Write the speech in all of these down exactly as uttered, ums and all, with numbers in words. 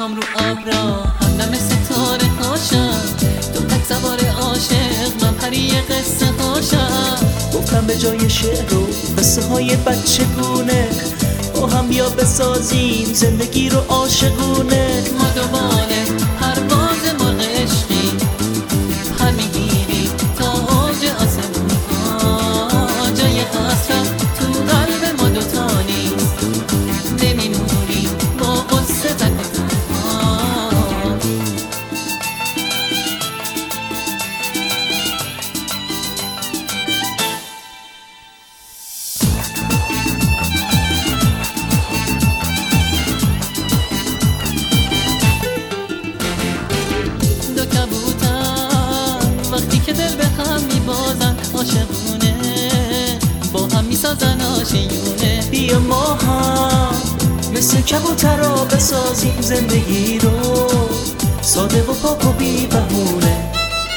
میخوام رو ابرا همدم ستاره هاشم، تو تک سوار عاشق من پری قصه هاشم. گفتم به جای شعر و قصه های بچگونه با هم بیا بسازیم زندگی رو عاشقونه. ما دوباره پرواز مرغ عشقی پر میگیریم تا اوج آسمون ها، جای حسرت تو قلب ما دوتا نیست، نمیمونیم با قصه تک تنها. دو کبوتر وقتی که دل به هم میبازن عاشقونه، با هم میسازن آشیونه. بیا ما هم مثل کبوترها بسازیم زندگی رو ساده و پاک و بی بهونه.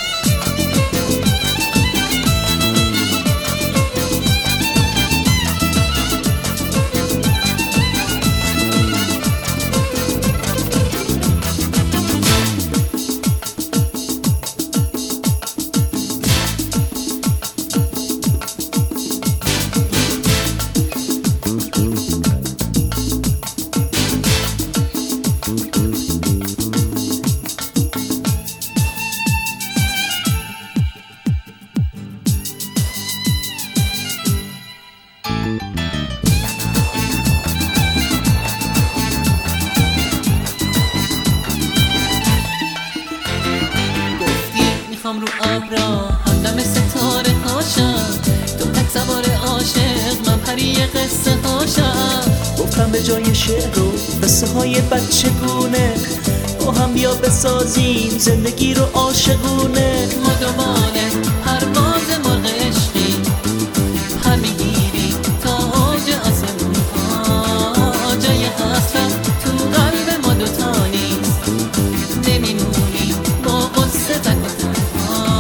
میخوام رو ابرا همدم ستاره هاشم، تو تک سوار عاشق من پری قصه هاشم. گفتم به جای شعر و قصه های بچگونه با هم بیا بسازیم زندگی رو عاشقونه. ما دوباره پرواز مرغ عشقی پر میگیریم تا اوج آسمون ها، جای حسرت تو قلب ما دوتا نیست، نمیمونیم با قصه تک تنها.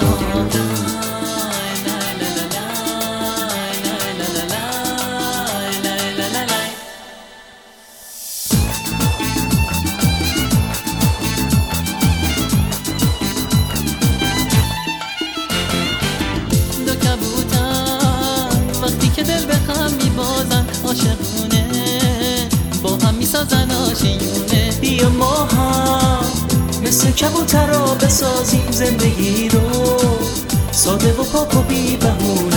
دو کبوتر وقتی که دل به هم میبازن عاشقونه، با هم میسازن آشیونه. بیا ما هم مثل کبوترها بسازیم زندگی رو ساده و پاک و بی بهونه.